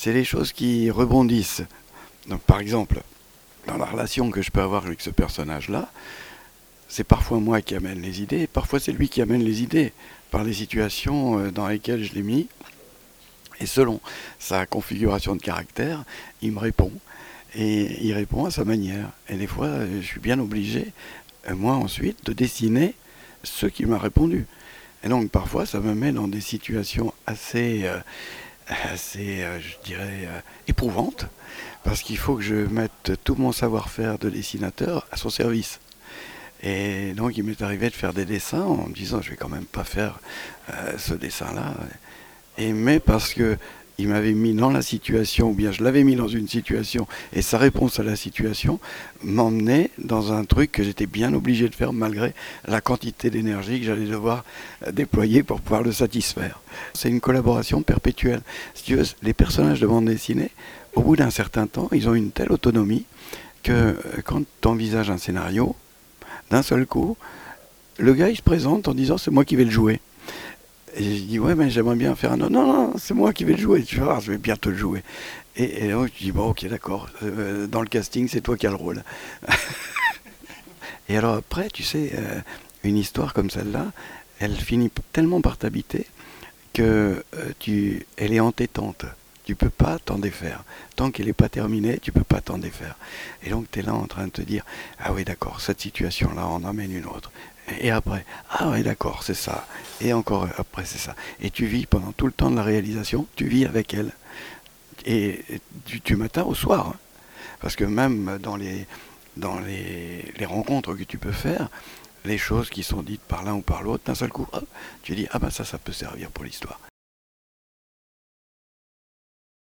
c'est les choses qui rebondissent. Donc, par exemple, dans la relation que je peux avoir avec ce personnage-là, c'est parfois moi qui amène les idées, parfois c'est lui qui amène les idées par les situations dans lesquelles je l'ai mis. Et selon sa configuration de caractère, il me répond. Et il répond à sa manière. Et des fois, je suis bien obligé, moi ensuite, de dessiner ce qu'il m'a répondu. Et donc parfois, ça me met dans des situations assez, je dirais, éprouvantes, parce qu'il faut que je mette tout mon savoir-faire de dessinateur à son service. Et donc il m'est arrivé de faire des dessins en me disant je vais quand même pas faire ce dessin-là. Mais parce que il m'avait mis dans la situation, ou bien je l'avais mis dans une situation, et sa réponse à la situation m'emmenait dans un truc que j'étais bien obligé de faire malgré la quantité d'énergie que j'allais devoir déployer pour pouvoir le satisfaire. C'est une collaboration perpétuelle. Si tu veux, les personnages de bande dessinée, au bout d'un certain temps, ils ont une telle autonomie que quand tu envisages un scénario, d'un seul coup, le gars il se présente en disant c'est moi qui vais le jouer. Et je dis ouais mais j'aimerais bien faire un autre. Non, non, c'est moi qui vais le jouer, tu vas voir, je vais bien te le jouer. Et donc je dis bon ok d'accord, dans le casting c'est toi qui as le rôle. Et alors après tu sais, une histoire comme celle-là, elle finit tellement par t'habiter que elle est entêtante. Tu peux pas t'en défaire. Tant qu'elle n'est pas terminée, tu peux pas t'en défaire. Et donc tu es là en train de te dire ah oui d'accord, cette situation-là on emmène une autre. Et après, ah ouais d'accord, c'est ça. Et encore après, c'est ça. Et tu vis pendant tout le temps de la réalisation, tu vis avec elle. Et du matin au soir. Hein. Parce que même dans les rencontres que tu peux faire, les choses qui sont dites par l'un ou par l'autre, d'un seul coup, hop, tu dis, ah ben ça peut servir pour l'histoire.